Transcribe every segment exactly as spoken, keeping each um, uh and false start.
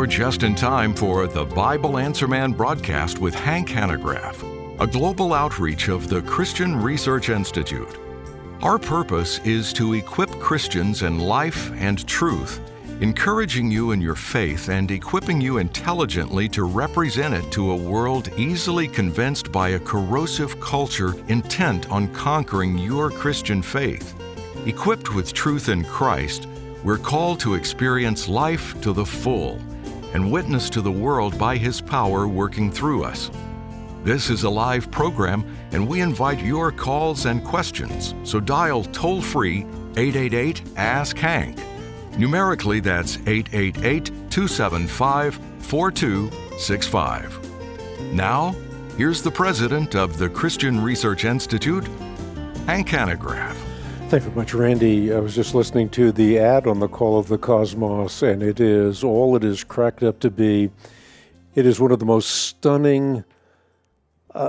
You're just in time for the Bible Answer Man broadcast with Hank Hanegraaff, a global outreach of the Christian Research Institute. Our purpose is to equip Christians in life and truth, encouraging you in your faith and equipping you intelligently to represent it to a world easily convinced by a corrosive culture intent on conquering your Christian faith. Equipped with truth in Christ, we're called to experience life to the full and witness to the world by His power working through us. This is a live program, and we invite your calls and questions, so dial toll-free eight eight eight, ask Hank. Numerically, that's eight eight eight, two seven five, four two six five. Now, here's the president of the Christian Research Institute, Hank Hanegraaff. Thank you very much, Randy. I was just listening to the ad on the Call of the Cosmos, and it is all it is cracked up to be. It is one of the most stunning, uh,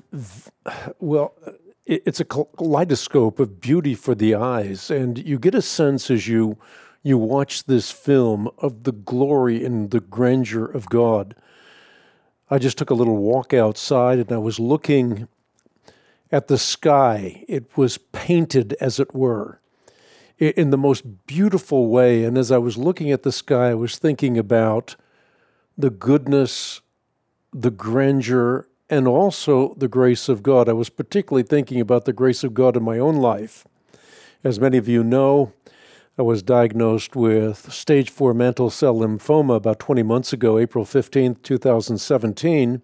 well, it's a kaleidoscope of beauty for the eyes, and you get a sense as you you watch this film of the glory and the grandeur of God. I just took a little walk outside, and I was looking at the sky. It was painted, as it were, in the most beautiful way. And as I was looking at the sky, I was thinking about the goodness, the grandeur, and also the grace of God. I was particularly thinking about the grace of God in my own life. As many of you know, I was diagnosed with stage four mantle cell lymphoma about twenty months ago, April fifteenth, two thousand seventeen.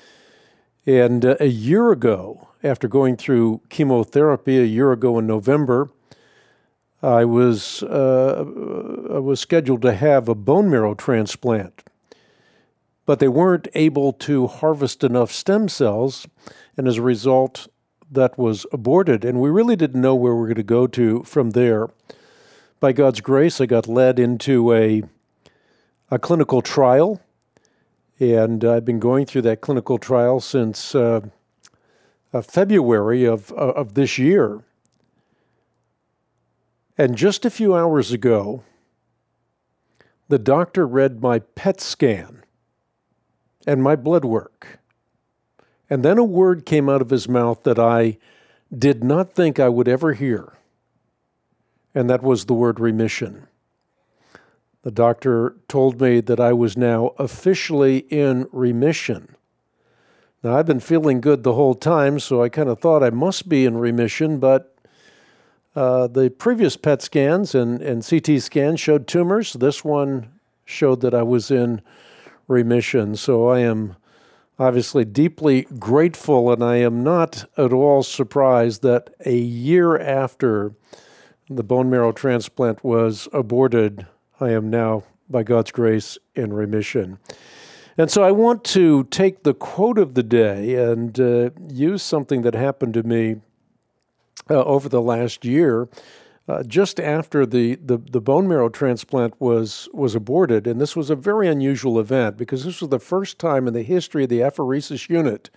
And uh, a year ago, after going through chemotherapy, a year ago in November, I was uh, I was scheduled to have a bone marrow transplant. But they weren't able to harvest enough stem cells, and as a result, that was aborted. And we really didn't know where we were going to go to from there. By God's grace, I got led into a, a clinical trial, and I've been going through that clinical trial since uh, uh, February of, uh, of this year. And just a few hours ago, the doctor read my P E T scan and my blood work. And then a word came out of his mouth that I did not think I would ever hear, and that was the word remission. The doctor told me that I was now officially in remission. Now, I've been feeling good the whole time, so I kind of thought I must be in remission, but uh, the previous P E T scans and, and C T scans showed tumors. This one showed that I was in remission. So I am obviously deeply grateful, and I am not at all surprised that a year after the bone marrow transplant was aborted, I am now, by God's grace, in remission. And so I want to take the quote of the day and uh, use something that happened to me uh, over the last year, uh, just after the, the, the bone marrow transplant was, was aborted. And this was a very unusual event because this was the first time in the history of the apheresis unit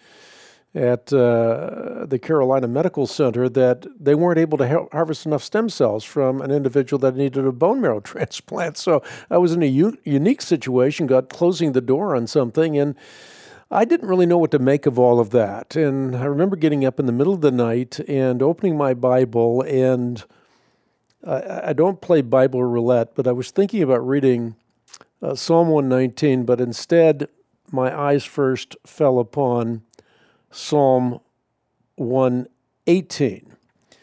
at uh, the Carolina Medical Center that they weren't able to ha- harvest enough stem cells from an individual that needed a bone marrow transplant. So I was in a u- unique situation, got closing the door on something, and I didn't really know what to make of all of that. And I remember getting up in the middle of the night and opening my Bible, and I, I don't play Bible roulette, but I was thinking about reading uh, Psalm one nineteen, but instead my eyes first fell upon Psalm one eighteen.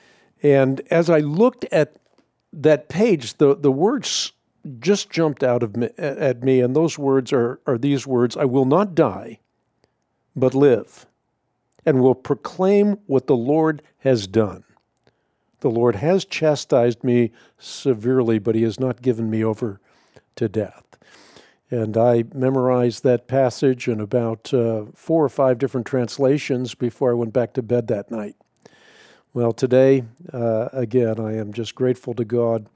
And as I looked at that page, the, the words just jumped out of me, at me, and those words are, are these words: I will not die, but live, and will proclaim what the Lord has done. The Lord has chastised me severely, but He has not given me over to death. And I memorized that passage in about uh, four or five different translations before I went back to bed that night. Well, today, uh, again, I am just grateful to God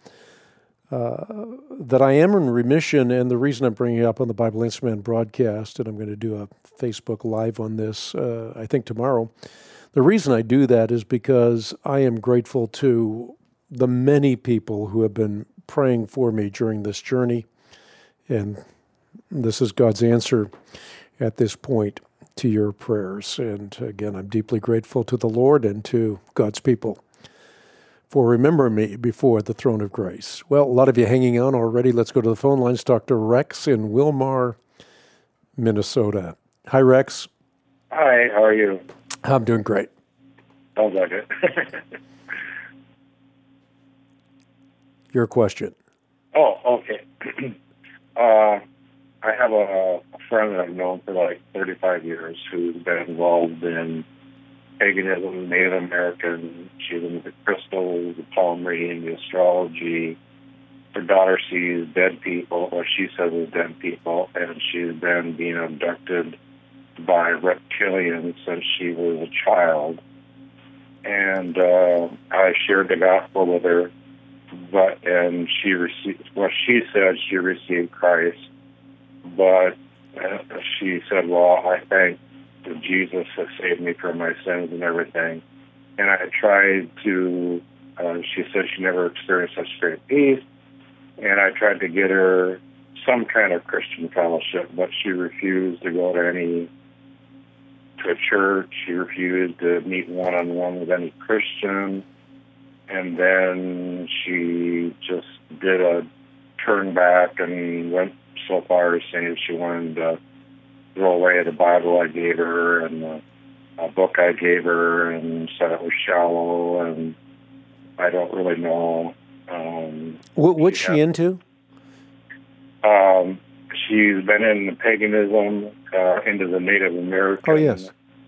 uh, that I am in remission, and the reason I'm bringing it up on the Bible Answer Man broadcast, and I'm going to do a Facebook Live on this, uh, I think tomorrow, the reason I do that is because I am grateful to the many people who have been praying for me during this journey, and this is God's answer at this point to your prayers. And again, I'm deeply grateful to the Lord and to God's people for remembering me before the throne of grace. Well, a lot of you hanging on already. Let's go to the phone lines. Doctor Rex in Wilmar, Minnesota. Hi, Rex. Hi, how are you? I'm doing great. Sounds like it. Your question. Oh, okay. uh, I have a, a friend that I've known for like thirty-five years who's been involved in paganism, Native American. She's into the crystals, the palm reading, the astrology. Her daughter sees dead people, or she says is dead people, and she's been being abducted by reptilians since she was a child. And uh, I shared the gospel with her, but and she received. Well, she said she received Christ, but uh, she said, "Well, I thank Jesus has saved me from my sins and everything." And I tried to. Uh, she said she never experienced such great peace, and I tried to get her some kind of Christian fellowship, but she refused to go to any. to a church. She refused to meet one-on-one with any Christian. And then she just did a turn back and went so far as saying she wanted to throw away the Bible I gave her and the a book I gave her and said it was shallow, and I don't really know. Um, what, what's she, she into? Um, she's been in the paganism, uh, into the Native American. Oh, yes.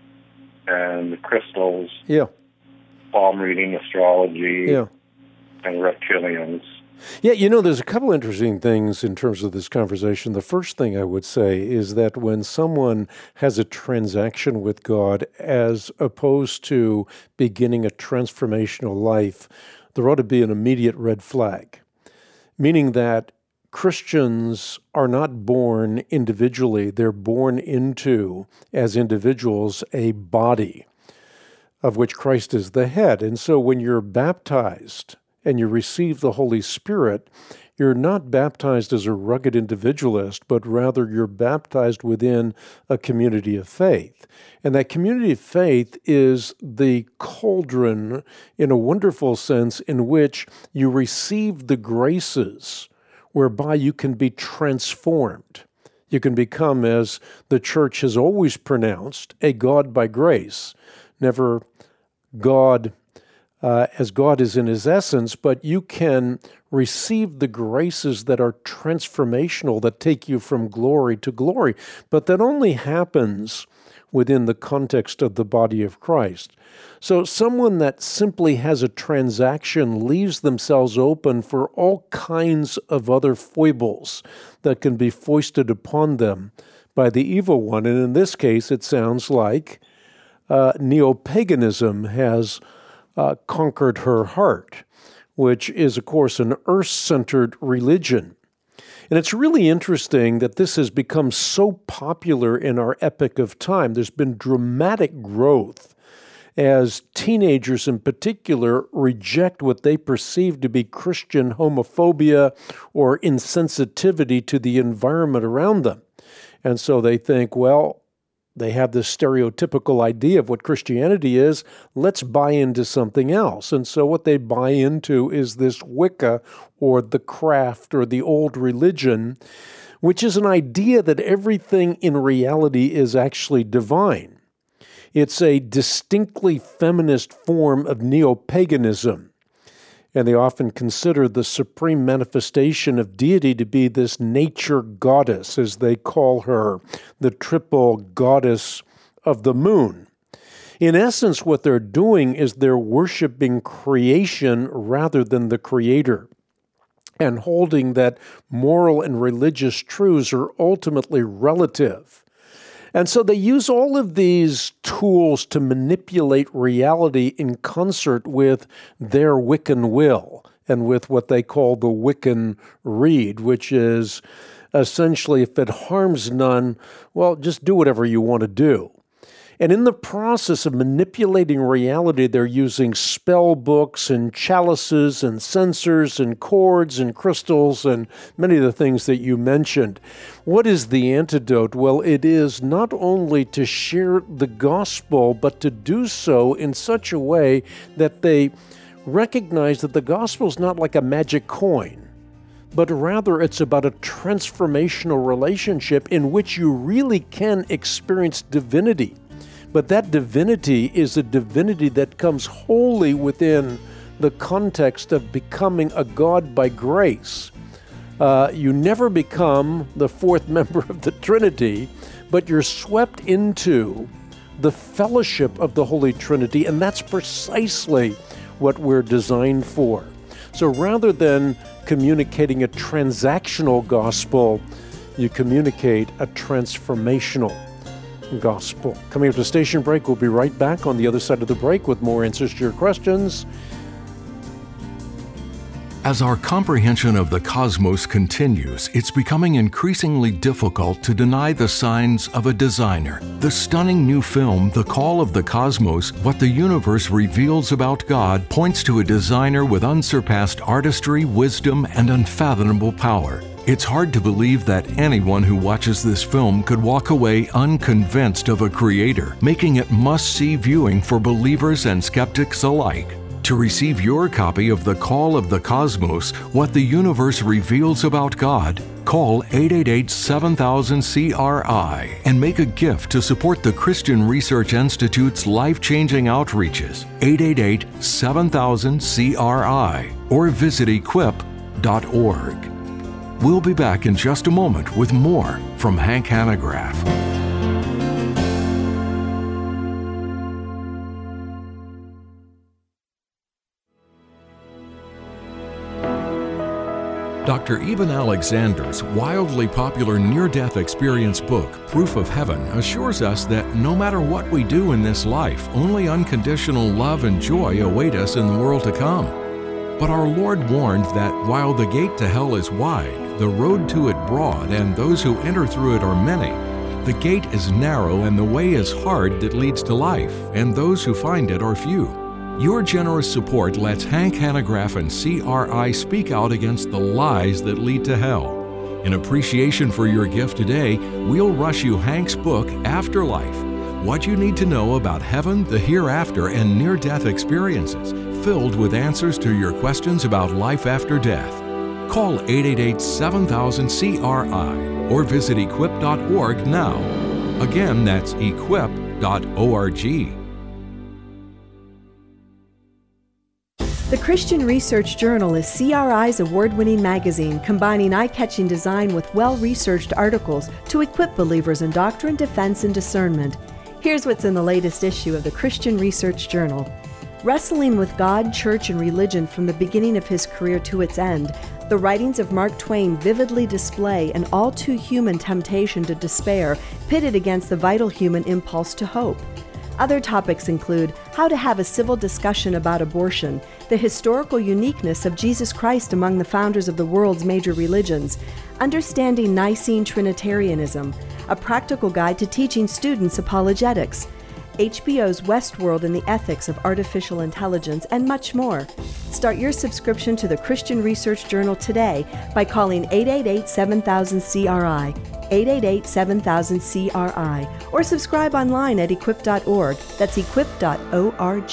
And the crystals. Yeah. Palm reading, astrology. Yeah. And reptilians. Yeah, you know, there's a couple interesting things in terms of this conversation. The first thing I would say is that when someone has a transaction with God as opposed to beginning a transformational life, there ought to be an immediate red flag, meaning that Christians are not born individually. They're born into, as individuals, a body of which Christ is the head. And so when you're baptized and you receive the Holy Spirit, you're not baptized as a rugged individualist, but rather you're baptized within a community of faith. And that community of faith is the cauldron, in a wonderful sense, in which you receive the graces whereby you can be transformed. You can become, as the church has always pronounced, a God by grace. Never God uh, as God is in his essence, but you can receive the graces that are transformational, that take you from glory to glory. But that only happens within the context of the body of Christ. So someone that simply has a transaction leaves themselves open for all kinds of other foibles that can be foisted upon them by the evil one. And in this case, it sounds like uh, neo-paganism has uh, conquered her heart, which is, of course, an earth-centered religion. And it's really interesting that this has become so popular in our epoch of time. There's been dramatic growth as teenagers in particular reject what they perceive to be Christian homophobia or insensitivity to the environment around them. And so they think, well, they have this stereotypical idea of what Christianity is. Let's buy into something else. And so what they buy into is this Wicca or the craft or the old religion, which is an idea that everything in reality is actually divine. It's a distinctly feminist form of neo-paganism. And they often consider the supreme manifestation of deity to be this nature goddess, as they call her, the triple goddess of the moon. In essence, what they're doing is they're worshiping creation rather than the creator, and holding that moral and religious truths are ultimately relative. And so they use all of these tools to manipulate reality in concert with their Wiccan will and with what they call the Wiccan Rede, which is essentially, if it harms none, well, just do whatever you want to do. And in the process of manipulating reality, they're using spell books and chalices and censers and cords and crystals and many of the things that you mentioned. What is the antidote? Well, it is not only to share the gospel, but to do so in such a way that they recognize that the gospel is not like a magic coin, but rather it's about a transformational relationship in which you really can experience divinity. But that divinity is a divinity that comes wholly within the context of becoming a God by grace. Uh, you never become the fourth member of the Trinity, but you're swept into the fellowship of the Holy Trinity, and that's precisely what we're designed for. So rather than communicating a transactional gospel, you communicate a transformational gospel. Coming up to station break, we'll be right back on the other side of the break with more answers to your questions. As our comprehension of the cosmos continues, it's becoming increasingly difficult to deny the signs of a designer. The stunning new film, The Call of the Cosmos, What the Universe Reveals About God, points to a designer with unsurpassed artistry, wisdom, and unfathomable power. It's hard to believe that anyone who watches this film could walk away unconvinced of a creator, making it must-see viewing for believers and skeptics alike. To receive your copy of The Call of the Cosmos, What the Universe Reveals About God, call eight eight eight, seven thousand, C R I and make a gift to support the Christian Research Institute's life-changing outreaches, eight eight eight, seven thousand, C R I, or visit equip dot org. We'll be back in just a moment with more from Hank Hanegraaff. Doctor Eben Alexander's wildly popular near-death experience book, Proof of Heaven, assures us that no matter what we do in this life, only unconditional love and joy await us in the world to come. But our Lord warned that while the gate to hell is wide, the road to it broad, and those who enter through it are many, the gate is narrow and the way is hard that leads to life, and those who find it are few. Your generous support lets Hank Hanegraaff and C R I speak out against the lies that lead to hell. In appreciation for your gift today, we'll rush you Hank's book, Afterlife: What You Need to Know About Heaven, the Hereafter, and Near-Death Experiences, filled with answers to your questions about life after death. Call eight eight eight, seven thousand, C R I or visit equip dot org now. Again, that's equip dot org. The Christian Research Journal is C R I's award-winning magazine, combining eye-catching design with well-researched articles to equip believers in doctrine, defense, and discernment. Here's what's in the latest issue of the Christian Research Journal. Wrestling with God, church, and religion from the beginning of his career to its end, the writings of Mark Twain vividly display an all-too-human temptation to despair, pitted against the vital human impulse to hope. Other topics include how to have a civil discussion about abortion, the historical uniqueness of Jesus Christ among the founders of the world's major religions, understanding Nicene Trinitarianism, a practical guide to teaching students apologetics, H B O's Westworld and the Ethics of Artificial Intelligence, and much more. Start your subscription to the Christian Research Journal today by calling eight eight eight, seven thousand, C R I, eight eight eight, seven thousand, C R I, or subscribe online at equip dot org. That's equip dot org.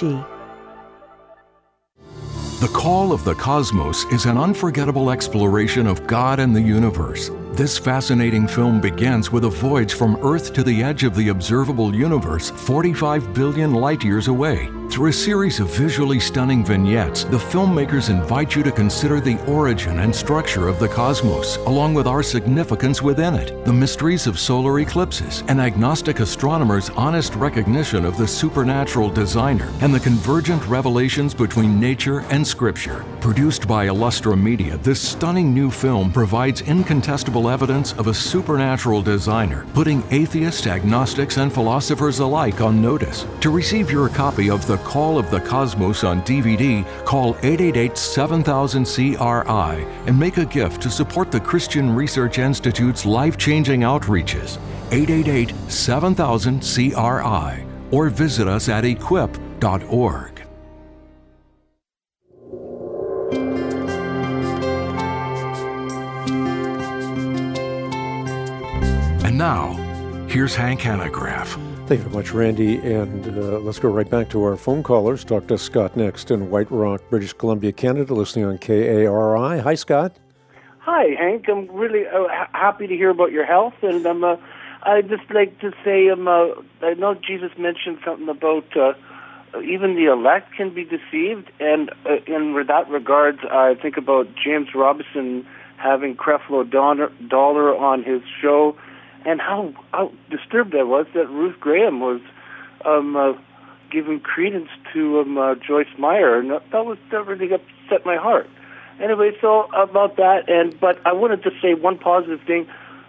The Call of the Cosmos is an unforgettable exploration of God and the universe. This fascinating film begins with a voyage from Earth to the edge of the observable universe, forty-five billion light years away. Through a series of visually stunning vignettes, the filmmakers invite you to consider the origin and structure of the cosmos, along with our significance within it, the mysteries of solar eclipses, an agnostic astronomer's honest recognition of the supernatural designer, and the convergent revelations between nature and scripture. Produced by Illustra Media, this stunning new film provides incontestable evidence of a supernatural designer, putting atheists, agnostics, and philosophers alike on notice. To receive your copy of The Call of the Cosmos on D V D, call eight eight eight, seven thousand, C R I and make a gift to support the Christian Research Institute's life-changing outreaches. eight eight eight, seven thousand, C R I or visit us at equip dot org. And now, here's Hank Hanegraaff. Thank you very much, Randy. And uh, let's go right back to our phone callers. Talk to Scott next in White Rock, British Columbia, Canada, listening on K A R I. Hi, Scott. Hi, Hank. I'm really uh, ha- happy to hear about your health. And um, uh, I'd just like to say, um, uh, I know Jesus mentioned something about uh, even the elect can be deceived. And uh, in that regards, I think about James Robinson having Creflo Dollar on his show, and how, how disturbed I was that Ruth Graham was um, uh, giving credence to um, uh, Joyce Meyer, and that, that was that really upset my heart. Anyway, so about that, and but I wanted to say one positive thing.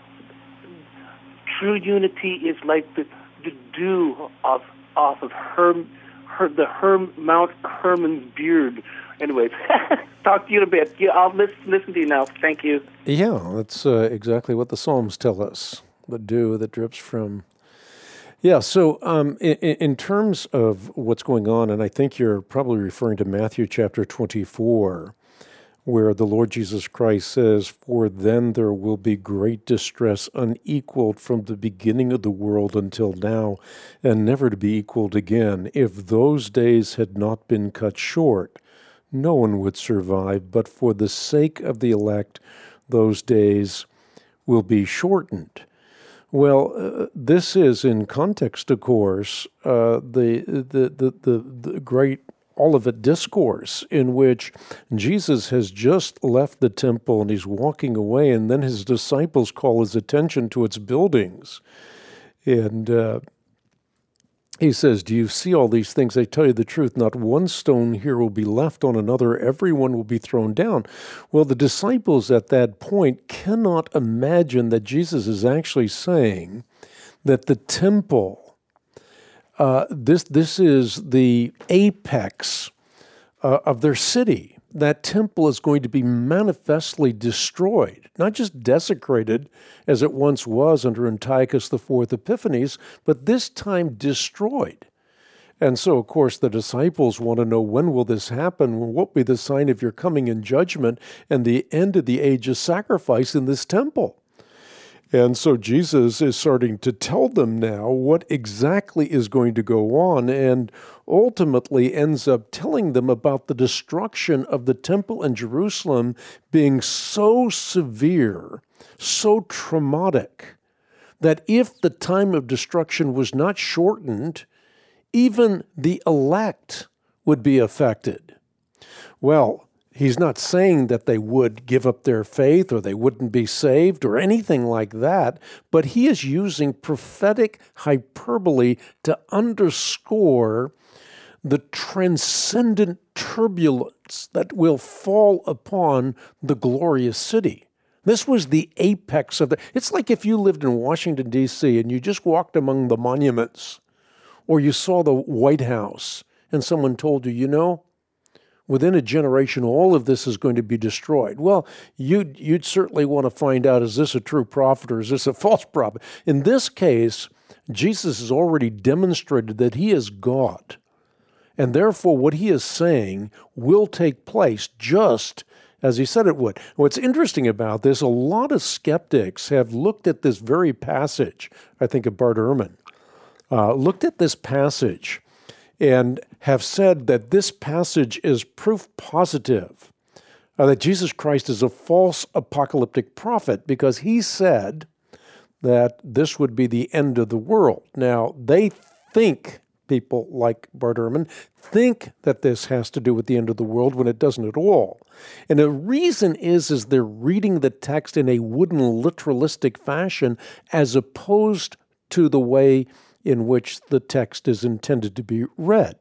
True unity is like the, the dew off off of Herm, her, the Herm, Mount Hermon's beard. Anyway, talk to you in a bit. Yeah, I'll listen, listen to you now. Thank you. Yeah, that's uh, exactly what the Psalms tell us. The dew that drips from. Yeah, so um, in, in terms of what's going on, and I think you're probably referring to Matthew chapter twenty-four, where the Lord Jesus Christ says, "For then there will be great distress unequaled from the beginning of the world until now, and never to be equaled again. If those days had not been cut short, no one would survive, but for the sake of the elect, those days will be shortened." Well, uh, this is in context, of course, uh, the, the, the, the, the great Olivet Discourse, in which Jesus has just left the temple and he's walking away, and then his disciples call his attention to its buildings. And uh, he says, "Do you see all these things? I tell you the truth, not one stone here will be left on another. Everyone will be thrown down." Well, the disciples at that point cannot imagine that Jesus is actually saying that the temple, uh, this, this is the apex uh, of their city. That temple is going to be manifestly destroyed, not just desecrated as it once was under Antiochus the Fourth Epiphanes, but this time destroyed. And so, of course, the disciples want to know, when will this happen? What will be the sign of your coming in judgment and the end of the age of sacrifice in this temple? And so Jesus is starting to tell them now what exactly is going to go on, and ultimately ends up telling them about the destruction of the temple in Jerusalem being so severe, so traumatic, that if the time of destruction was not shortened, even the elect would be affected. Well, he's not saying that they would give up their faith or they wouldn't be saved or anything like that, but he is using prophetic hyperbole to underscore the transcendent turbulence that will fall upon the glorious city. This was the apex of the... It's like if you lived in Washington, D C, and you just walked among the monuments, or you saw the White House, and someone told you, you know, within a generation, all of this is going to be destroyed. Well, you'd, you'd certainly want to find out, is this a true prophet or is this a false prophet? In this case, Jesus has already demonstrated that he is God. And therefore, what he is saying will take place just as he said it would. What's interesting about this, a lot of skeptics have looked at this very passage. I think of Bart Ehrman, uh, looked at this passage and have said that this passage is proof positive uh, that Jesus Christ is a false apocalyptic prophet, because he said that this would be the end of the world. Now, they think, people like Bart Ehrman, think that this has to do with the end of the world when it doesn't at all. And the reason is, is they're reading the text in a wooden literalistic fashion as opposed to the way in which the text is intended to be read.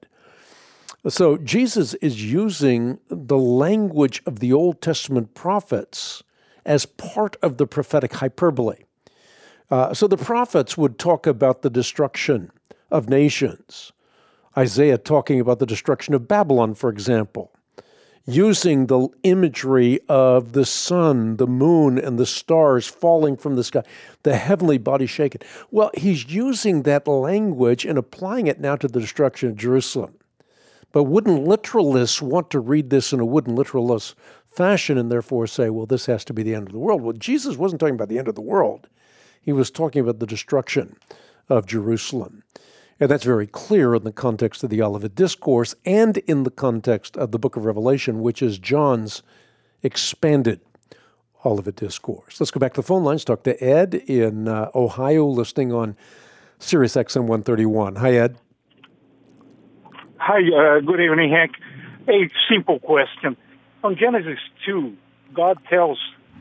So Jesus is using the language of the Old Testament prophets as part of the prophetic hyperbole. Uh, so the prophets would talk about the destruction of nations. Isaiah talking about the destruction of Babylon, for example. using the imagery of the sun, the moon, and the stars falling from the sky, the heavenly body shaken. Well, he's using that language and applying it now to the destruction of Jerusalem. But wooden literalists want to read this in a wooden literalist fashion and therefore say, well, this has to be the end of the world. Well, Jesus wasn't talking about the end of the world. He was talking about the destruction of Jerusalem. And that's very clear in the context of the Olivet Discourse and in the context of the book of Revelation, which is John's expanded Olivet Discourse. Let's go back to the phone lines, talk to Ed in uh, Ohio, listening on Sirius X M one thirty-one. Hi, Ed. Hi, uh, good evening, Hank. A simple question. On Genesis two, God tells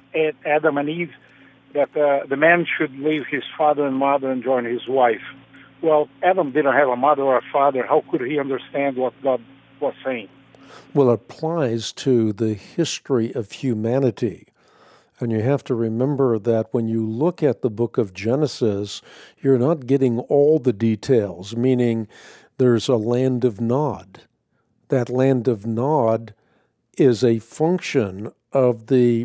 Adam and Eve that uh, the man should leave his father and mother and join his wife. Well, Adam didn't have a mother or a father. How could he understand what God was saying? Well, it applies to the history of humanity. And you have to remember that when you look at the book of Genesis, you're not getting all the details, meaning there's a land of Nod. That land of Nod is a function of the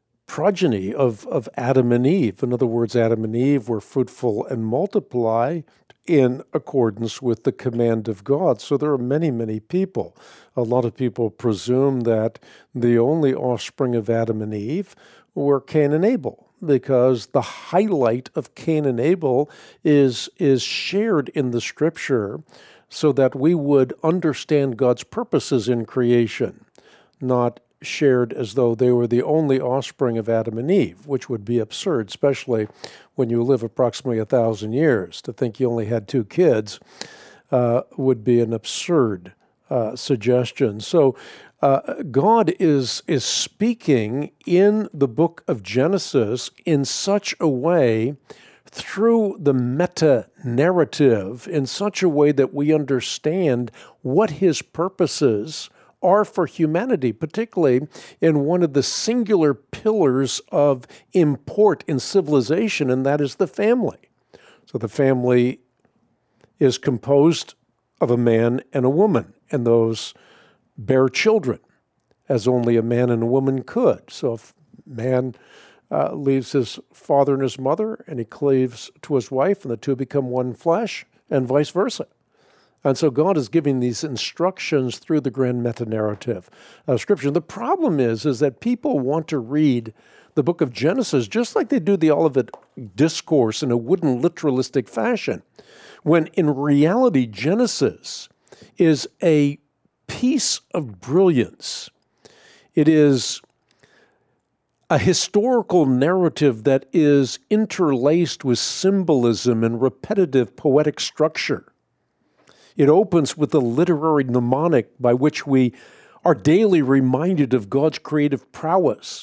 progeny of, of Adam and Eve. In other words, Adam and Eve were fruitful and multiply in accordance with the command of God. So there are many, many people. A lot of people presume that the only offspring of Adam and Eve were Cain and Abel, because the highlight of Cain and Abel is, is shared in the Scripture so that we would understand God's purposes in creation, not shared as though they were the only offspring of Adam and Eve, which would be absurd, especially when you live approximately a thousand years. To think you only had two kids uh, would be an absurd uh, suggestion. So uh, God is is speaking in the book of Genesis in such a way, through the meta-narrative, in such a way that we understand what his purposes are for humanity, particularly in one of the singular pillars of import in civilization, and that is the family. So the family is composed of a man and a woman, and those bear children, as only a man and a woman could. So if man uh, leaves his father and his mother, and he cleaves to his wife, and the two become one flesh, and vice versa. And so God is giving these instructions through the grand meta-narrative of Scripture. The problem is, is that people want to read the book of Genesis just like they do the Olivet Discourse in a wooden literalistic fashion, when in reality Genesis is a piece of brilliance. It is a historical narrative that is interlaced with symbolism and repetitive poetic structure. It opens with the literary mnemonic by which we are daily reminded of God's creative prowess.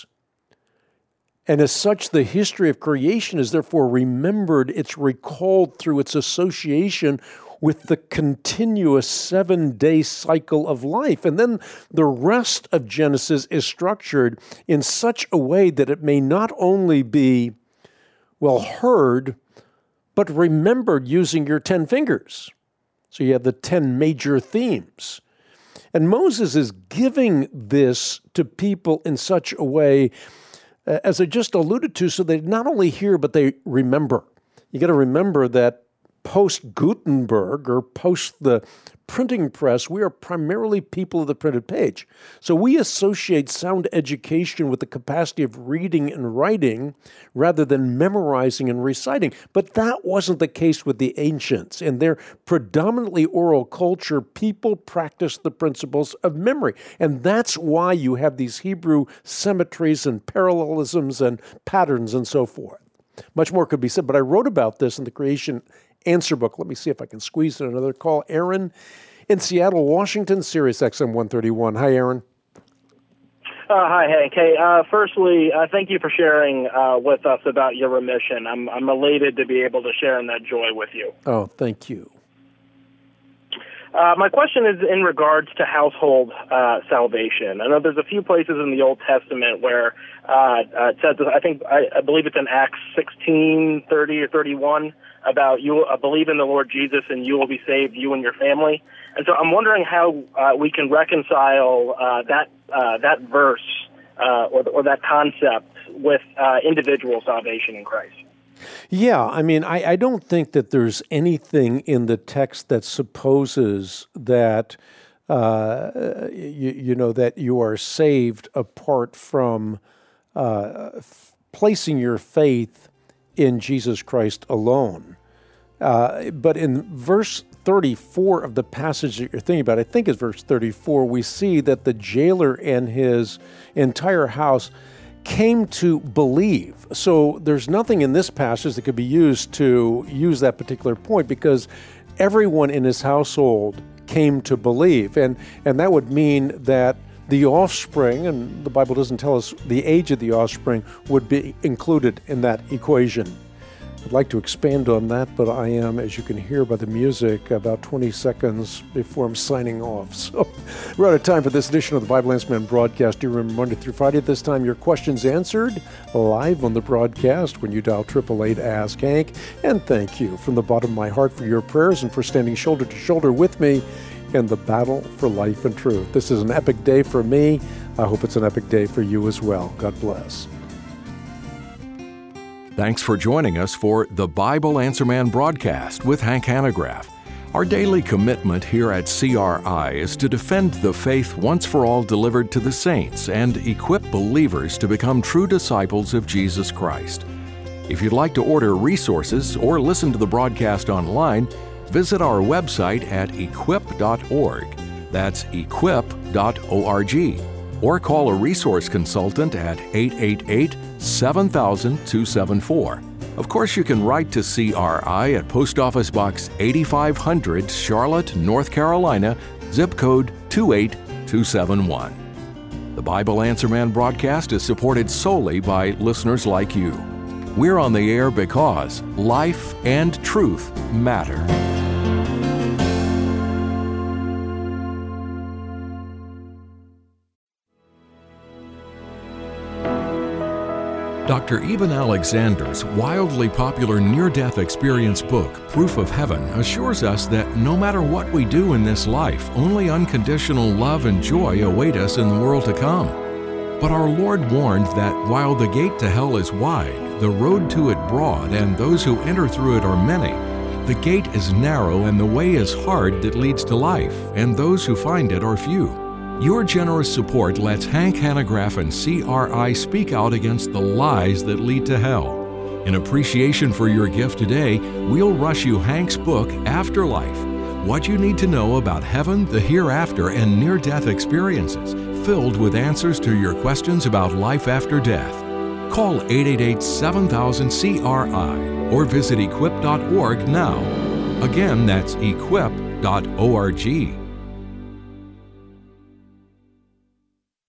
And as such, the history of creation is therefore remembered. It's recalled through its association with the continuous seven-day cycle of life. And then the rest of Genesis is structured in such a way that it may not only be, well, heard, but remembered using your ten fingers. So you have the ten major themes. And Moses is giving this to people in such a way, uh, as I just alluded to, so they not only hear, but they remember. You got to remember that post-Gutenberg, or post the printing press, we are primarily people of the printed page. So we associate sound education with the capacity of reading and writing rather than memorizing and reciting. But that wasn't the case with the ancients. In their predominantly oral culture, people practiced the principles of memory. And that's why you have these Hebrew symmetries and parallelisms and patterns and so forth. Much more could be said, but I wrote about this in the Creation Answer Book. Let me see if I can squeeze in another call. Aaron in Seattle, Washington, Sirius X M one thirty-one. Hi, Aaron. Uh, hi, Hank. Hey, uh, firstly, uh, thank you for sharing uh, with us about your remission. I'm, I'm elated to be able to share in that joy with you. Oh, thank you. Uh, my question is in regards to household uh, salvation. I know there's a few places in the Old Testament where uh, uh, it says, I think, I, I believe it's in Acts sixteen, thirty or thirty-one, about you uh, believe in the Lord Jesus and you will be saved, you and your family. And so I'm wondering how uh, we can reconcile uh, that uh, that verse uh, or, or that concept with uh, individual salvation in Christ. Yeah, I mean, I, I don't think that there's anything in the text that supposes that, uh, you, you know, that you are saved apart from uh, f- placing your faith in Jesus Christ alone. Uh, but in verse thirty-four of the passage that you're thinking about, I think it's verse thirty-four, we see that the jailer and his entire house came to believe. So there's nothing in this passage that could be used to use that particular point, because everyone in his household came to believe. And, and that would mean that the offspring, and the Bible doesn't tell us the age of the offspring, would be included in that equation. I'd like to expand on that, but I am, as you can hear by the music, about twenty seconds before I'm signing off. So we're out of time for this edition of the Bible Answer Man broadcast. You remember Monday through Friday at this time, your questions answered live on the broadcast when you dial eight eight eight, ask Hank. And thank you from the bottom of my heart for your prayers and for standing shoulder to shoulder with me in the battle for life and truth. This is an epic day for me. I hope it's an epic day for you as well. God bless. Thanks for joining us for the Bible Answer Man broadcast with Hank Hanegraaff. Our daily commitment here at C R I is to defend the faith once for all delivered to the saints and equip believers to become true disciples of Jesus Christ. If you'd like to order resources or listen to the broadcast online, visit our website at equip dot org. That's equip dot org. Or call a resource consultant at eight eight eight, seven thousand, two seven four. Of course, you can write to C R I at Post Office Box eighty-five hundred, Charlotte, North Carolina, zip code two eight two seven one. The Bible Answer Man broadcast is supported solely by listeners like you. We're on the air because life and truth matter. Doctor Eben Alexander's wildly popular near-death experience book, Proof of Heaven, assures us that no matter what we do in this life, only unconditional love and joy await us in the world to come. But our Lord warned that while the gate to hell is wide, the road to it broad, and those who enter through it are many, the gate is narrow and the way is hard that leads to life, and those who find it are few. Your generous support lets Hank Hanegraaff and C R I speak out against the lies that lead to hell. In appreciation for your gift today, we'll rush you Hank's book, Afterlife: What You Need to Know About Heaven, the Hereafter, and Near-Death Experiences, filled with answers to your questions about life after death. Call eight eight eight, seven thousand, C R I or visit equip dot org now. Again, that's equip dot org.